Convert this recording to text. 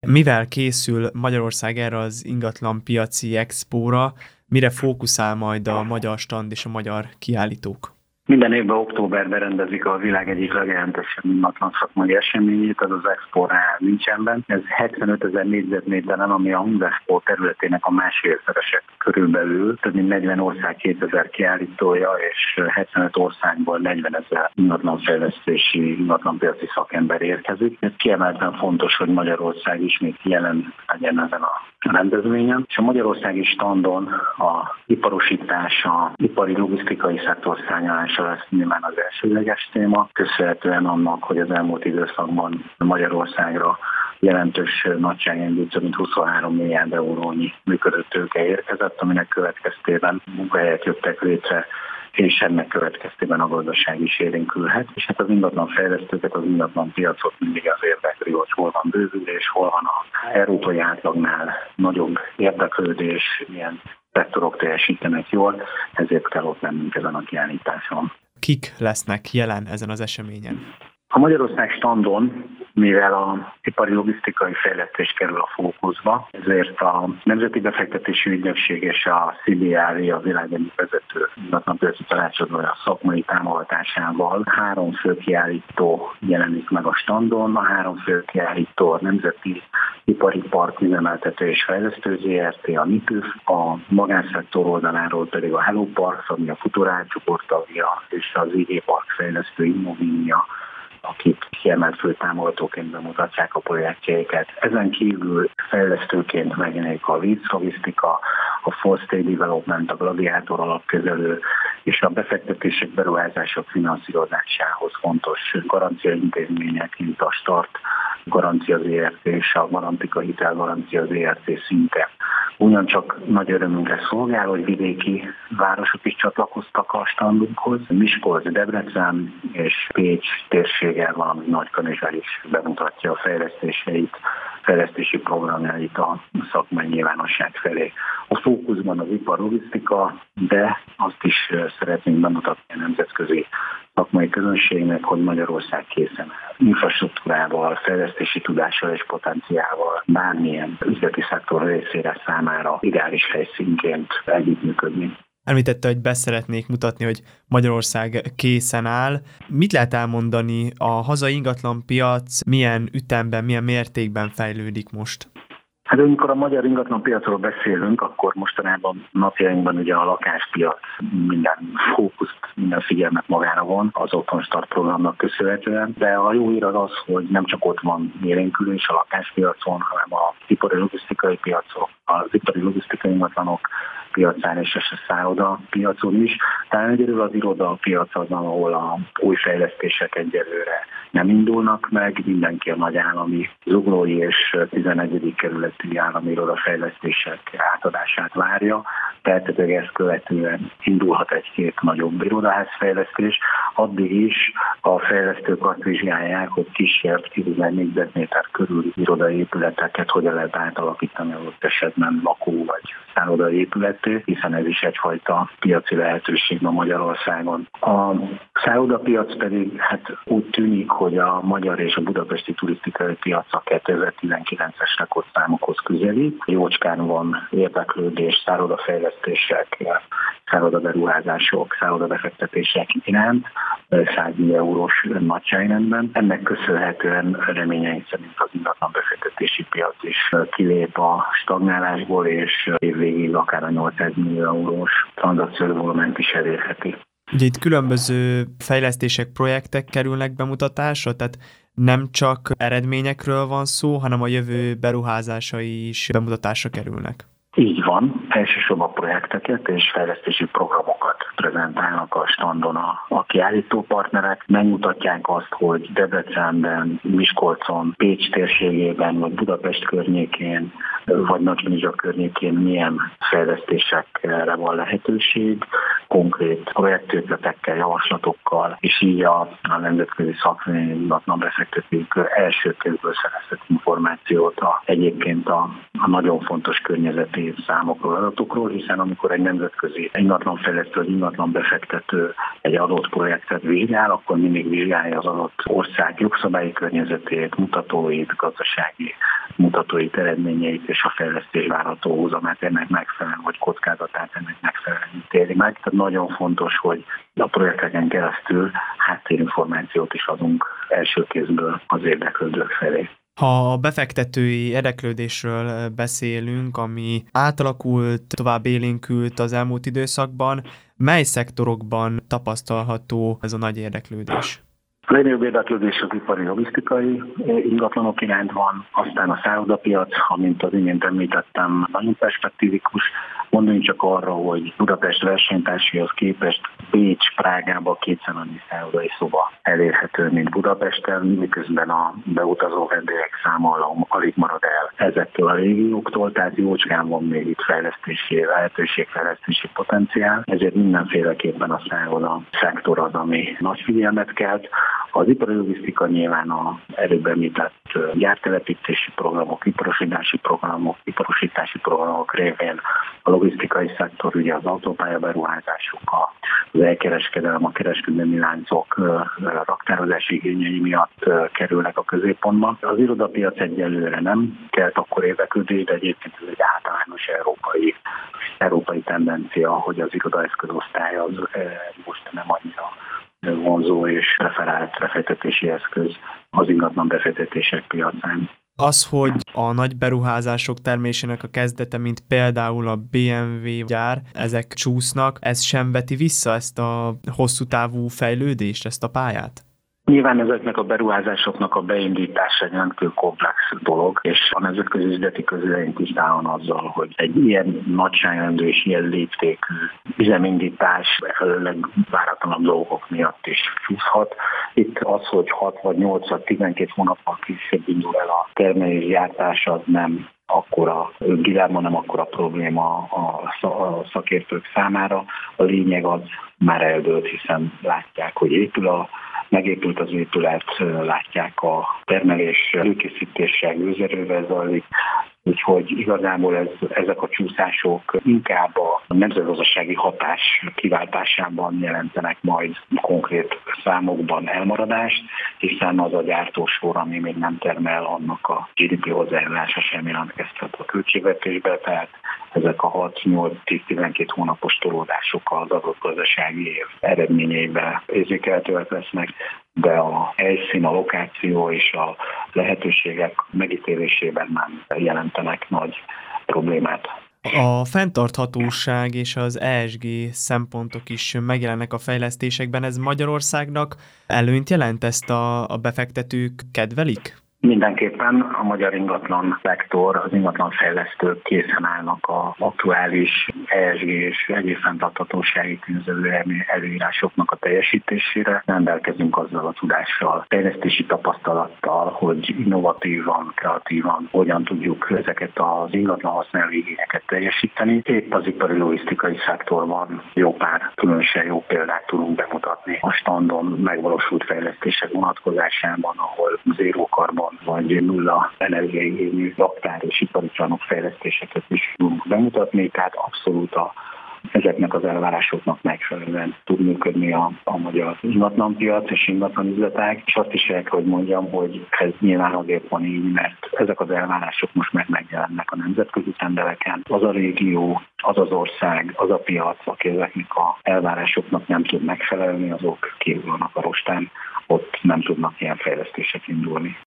Mivel készül Magyarország erre az ingatlanpiaci expóra, mire fókuszál majd a magyar stand és a magyar kiállítók? Minden évben októberben rendezik a világ egyik legjelentősebb ingatlan szakmai eseményét, az az Expo Münchenben. Ez 75 000 négyzetméteren, ami a Expo területének a másfélszerese körülbelül. Több mint 40 ország 2000 kiállítója, és 75 országból 40 000 ingatlanfejlesztési, ingatlanpiaci szakember érkezik. Ez kiemelten fontos, hogy Magyarország ismét jelen legyen ezen a rendezvényen. És a magyarországi standon a iparosítás, a ipari logisztikai szektor szárnyalása lesz nyilván az elsődleges téma, köszönhetően annak, hogy az elmúlt időszakban Magyarországra jelentős nagyságrendű, több mint 23 milliárd eurónyi működő tőke érkezett, aminek következtében munkahelyek jöttek létre, és ennek következtében a gazdaság is élénkülhet. És hát az ingatlanfejlesztőket, az ingatlanpiacot mindig az érdekli, hogy hol van bővülés, hol van az európai átlagnál nagyobb érdeklődés, milyen szektorok teljesítenek jól, ezért kell ott lennünk ezen a kiállításon. Kik lesznek jelen ezen az eseményen? A Magyarország standon, mivel a ipari logisztikai fejlesztés kerül a fókuszba, ezért a Nemzeti Befektetési Ügynökség és a CBRE, a világ egyik vezető ingatlanpiaci tanácsadója szakmai támogatásával 3 fő kiállító jelenik meg a standon. A 3 fő kiállító a Nemzeti Ipari Park Üzemeltető és Fejlesztő ZRT, a NIPÜF, a magánszektor oldaláról pedig a Hello Park, ami a Futurál csoport tagja, és az IG Park fejlesztő Immovinia, akik kiemelt főtámogatóként bemutatják a projektjeiket. Ezen kívül fejlesztőként megjelenik a Leeds Logisztika, a Four State Development, a Gladiátor alapkezelő, és a befektetések, beruházások finanszírozásához fontos garanciaintézmények, mint a Start Garancia ZRT és a Garantika Hitel Garancia ZRT szinte. Ugyancsak nagy örömünkre szolgál, hogy vidéki városok is csatlakoztak a standunkhoz. Miskolc, Debrecen és Pécs térsége, valamint Nagykanizsa is bemutatja a fejlesztési programjait a szakmai nyilvánosság felé. A fókuszban az ipar logisztika, de azt is szeretnénk bemutatni a nemzetközi szakmai közönségnek, hogy Magyarország készen áll infrastruktúrával, fejlesztési tudással és potenciálval bármilyen üzleti szektor részére számára ideális helyszínként együttműködni. Említette, hogy be szeretnék mutatni, hogy Magyarország készen áll. Mit lehet elmondani, a hazai ingatlanpiac milyen ütemben, milyen mértékben fejlődik most? Hát amikor a magyar ingatlanpiacról beszélünk, akkor mostanában napjainkban ugye a lakáspiac minden fókuszt, minden figyelmet magára von az Otthon Start programnak köszönhetően, de a jó hír az, hogy nem csak ott van élénkülés a lakáspiacon, hanem az ipari logisztikai piacok, az ipari logisztikai ingatlanok piacán és a szálloda piacon is. Talán egyelőre az iroda piac az, ahol a új fejlesztések egyelőre nem indulnak meg, mindenki a nagy állami zuglói és 11. kerületi állami irodafejlesztések átadását várja, tehát ezt követően indulhat egy-két nagyobb irodaházfejlesztés. Addig is a fejlesztők azt vizsgálják, hogy kisebb 10 000 négyzetméter körüli irodai épületeket hogyan lehet átalakítani adott esetben lakó vagy szállodai épületté, hiszen ez is egyfajta piaci lehetőség ma Magyarországon. A szállodapiac pedig úgy tűnik, hogy a magyar és a budapesti turisztikai piac a 2019-es rekordszámokhoz közelít. Jócskán van érdeklődés szállodafejlesztések, szállodaberuházások, szállodabefektetések iránt 100 millió eurós nagyságrendben. Ennek köszönhetően reményeink szerint az ingatlanbefektetési piac is kilép a stagnálásból, és évvégig akár a 800 millió eurós tranzakcióvolument is elérheti. Ugye itt különböző fejlesztések, projektek kerülnek bemutatásra, tehát nem csak eredményekről van szó, hanem a jövő beruházásai is bemutatásra kerülnek. Így van, elsősorban projekteket és fejlesztési programokat prezentálnak a standon a kiállító partnerek. Megmutatják azt, hogy Debrecenben, Miskolcon, Pécs térségében, vagy Budapest környékén, vagy Nagykanizsa környékén milyen fejlesztésekre van lehetőség, konkrét projektötletekkel, javaslatokkal, és így a nemzetközi szakmai ingatlanbefektetők első kézből szerezett információt egyébként a nagyon fontos környezeti számokról, adatokról, hiszen amikor egy nemzetközi ingatlanfejlesztő vagy ingatlanbefektető egy adott projektet vizsgál, akkor mindig vizsgálja az adott ország jogszabályi környezetét, mutatóit, gazdasági mutatóit, eredményeit és a fejlesztés várható hozamát ennek megfelelően, vagy kockázatát ennek megfelelően ítéli meg. Tehát nagyon fontos, hogy a projekteken keresztül háttérinformációt is adunk első kézből az érdeklődők felé. Ha a befektetői érdeklődésről beszélünk, ami átalakult, tovább élénkült az elmúlt időszakban, mely szektorokban tapasztalható ez a nagy érdeklődés? A legnagyobb érdeklődés az ipari logisztikai ingatlanok iránt van, aztán a szállodapiac, amint az imént említettem, nagyon perspektívikus. Gondoljunk csak arra, hogy Budapest versenytársaihoz képest Bécs, Prágában kétszer annyi szállodai szoba elérhető, mint Budapesten, miközben a beutazó vendégek száma alig marad el ezektől a régióktól, tehát jócskán van még itt lehetőségfejlesztési potenciál, ezért mindenféleképpen a szálloda szektor az, ami nagy figyelmet kelt. Az ipari logisztika nyilván az előbb említett gyártelepítési programok, iparosítási programok révén a logisztikai szektor, ugye az autópályaberuházások, az elkereskedelem, a kereskedelmi láncok raktározási igényei miatt kerülnek a középpontba. Az irodapiac egyelőre nem kelt akkor érdeklődés, de egyébként ez egy általános európai tendencia, hogy az irodaeszközosztály az most nem annyira vonzó és preferált befektetési eszköz az ingatlan befektetések piacán. Az, hogy a nagy beruházások termésének a kezdete, mint például a BMW gyár, ezek csúsznak, ez sem veti vissza ezt a hosszú távú fejlődést, ezt a pályát? Nyilván ezeknek a beruházásoknak a beindítása egy rendkívül komplex dolog, és a nemzetközi üzleti közvélemény tisztában azzal, hogy egy ilyen nagyságrendű és ilyen léptékű üzemindítás legváratlanabb dolgok miatt is csúszhat. Itt az, hogy 6 vagy 8 vagy 12 hónappal később indul el a termelésgyártás, az nem akkora dilemma, nem akkora probléma a szakértők számára. A lényeg az már eldőlt, hiszen látják, hogy megépült az épület, látják a termelés előkészítése gőzerővel zajlik, úgyhogy igazából ezek a csúszások inkább a nemzetgazdasági hatás kiváltásában jelentenek majd konkrét számokban elmaradást, hiszen az a gyártósor, ami még nem termel, annak a GDP hozzájárulása sem jelentkezhet a költségvetésbe, tehát ezek a 6-8-10-12 hónapos tolódások az adott gazdasági év eredményeibe érzékelhetőek lesznek, de a helyszín, a lokáció és a lehetőségek megítélésében nem jelentenek nagy problémát. A fenntarthatóság és az ESG szempontok is megjelennek a fejlesztésekben. Ez Magyarországnak előnyt jelent, ezt a befektetők kedvelik? Mindenképpen a magyar ingatlan szektor, az ingatlanfejlesztők készen állnak az aktuális ESG és egyéb fenntarthatósági tényező előírásoknak a teljesítésére. Rendelkezünk azzal a tudással, fejlesztési tapasztalattal, hogy innovatívan, kreatívan hogyan tudjuk ezeket az ingatlan használó igényeket teljesíteni. Épp az ipari logisztikai szektorban jó pár különösen jó példát tudunk bemutatni a standon megvalósult fejlesztések vonatkozásában, ahol zéró karbon vagy nulla energiaigényű raktár és ipari csarnok fejlesztéseket is tudunk bemutatni, tehát abszolút ezeknek az elvárásoknak megfelelően tud működni a magyar ingatlanpiac és ingatlanüzletág. És azt is el kell, hogy mondjam, hogy ez nyilván azért van így, mert ezek az elvárások most megjelennek a nemzetközi tendereken. Az a régió, az az ország, az a piac, aki ezeknek az elvárásoknak nem tud megfelelni, azok kívül vannak a rostán, ott nem tudnak ilyen fejlesztések indulni.